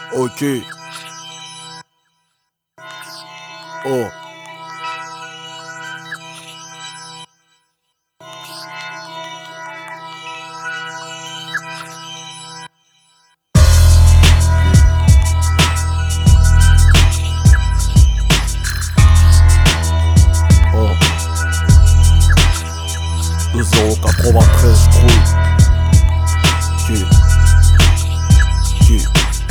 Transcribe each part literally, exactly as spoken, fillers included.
Ok. Oh. Oh. deux zéro quatre-vingt-treize, je croule. Qui Qui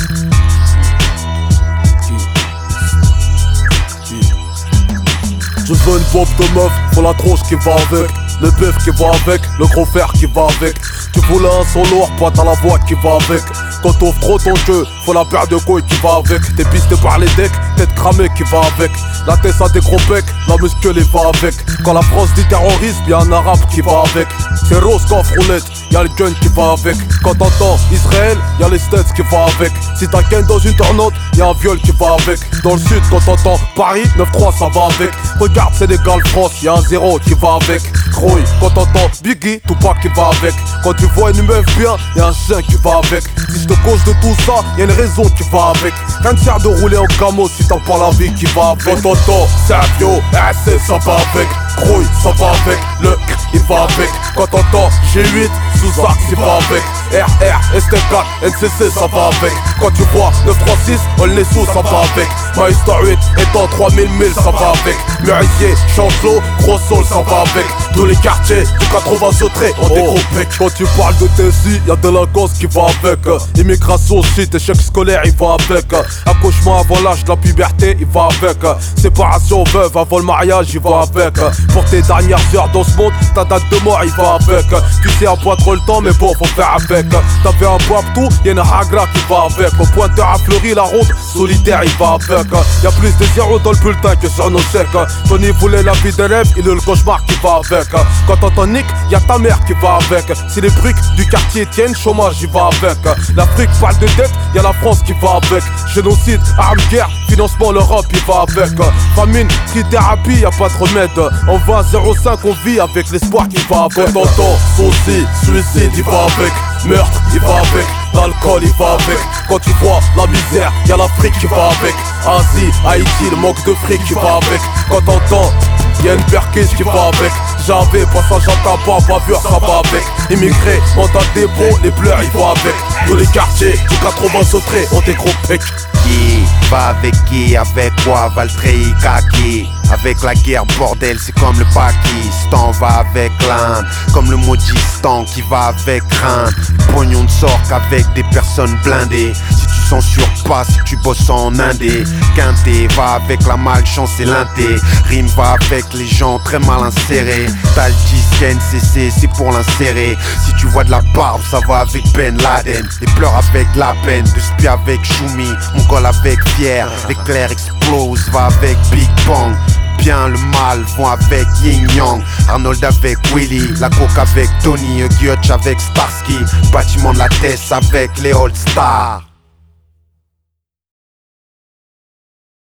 Je veux une bombe de meuf, faut la tronche qui va avec, le bœuf qui va avec, le gros fer qui va avec. Tu voulais un son lourd, toi t'as la voix qui va avec. Quand t'offres trop ton jeu, faut la paire de couilles qui va avec. T'es pisté par les decks, tête cramée qui va avec. La tête a des gros becs, la musclée va avec. Quand la France dit terrorisme, y'a un arabe qui va avec. C'est rose coffre roulette, y'a le gun qui va avec. Quand t'entends Israël, y'a les States qui va avec. Si t'as ken dans une tornade, y'a un viol qui va avec. Dans le sud, quand t'entends Paris, neuf trois ça va avec. Regarde Sénégal France, y'a un zéro qui va avec. Croy, quand t'entends Biggie, Tupac qui va avec. Quand tu vois une meuf bien, y'a un chien qui va avec. Si je te cause de tout ça, y'a une raison qui va avec. Rien ne sert de rouler en camo si t'as pas la vie qui va avec. Quand t'entends Sergio, S S ça va avec. Croy, ça va avec. Le il va avec. Quand t'entends G huit, Sous-Sac il va avec. R R, S T quatre, N C C ça va avec. Quand tu vois neuf trois six, Olnesso ça va avec. Maïsta huit, étant trois mille mille ça va avec. Murisier, Chancelot, Gros Sol ça va avec. Tous les quartiers du quatre-vingts sauterés ont des gros pecs. Quand tu parles de T S I, y'a de la gosse qui va avec. Immigration, shit, échec scolaire il va avec. Accouchement avant l'âge de la puberté il va avec. Séparation veuve avant le mariage il va avec. Pour tes dernières heures dans ce monde, ta date de mort il va avec. Tu sais à pas trop le temps mais bon faut faire avec. T'avais un babtou, y'a une hagra qui va avec. Au pointeur à Fleury, la ronde solitaire il va avec. Y'a plus de zéros dans le bulletin que sur nos chèques. Tony voulait la vie des rêves, il est le cauchemar qui va avec. Quand t'entends Nick, y'a ta mère qui va avec. Si les briques du quartier tiennent, chômage il va avec. L'Afrique parle de dette, y'a la France qui va avec. Génocide, armes, guerre, financement, l'Europe il va avec. Famine, trithérapie, y'a pas de remède. En vingt zéro cinq on vit avec l'espoir qui va avec. Quand t'entends souci, suicide il va avec. Meurtre il va avec. L'alcool il va avec. Quand tu vois la misère, y'a l'Afrique qui va avec. Asie, Haïti, le manque de fric qui va avec. Quand t'entends y'a une perquise qui va avec. J'avais passage à tabac, bavure ça va avec. Immigrés, mandat de dépôt, les pleurs ils vont avec. Tous les quartiers du quatre-vingts sauterés ont des gros pecs. Qui va avec qui, avec quoi, Valtrei, Kaki. Avec la guerre, bordel, c'est comme le Pakistan va avec l'Inde. Comme le Maudistan qui va avec crainte. Pognon ne sort qu'avec des personnes blindées. Si tu censures pas, si tu bosses en indé. Quinté va avec la malchance et l'inté. Rime va avec les gens très mal insérés. T'as le disque N C C, c'est pour l'insérer. Si tu vois de la barbe, ça va avec Ben Laden. Les pleurs avec la peine, de spi avec Choumi. Mon goal avec Pierre, l'éclair explose, va avec Big Bang. Bien le mal vont avec Yin Yang. Arnold avec Willy, la coke avec Tony, Gyotch avec Starsky. Bâtiment de la Tess avec les All Stars.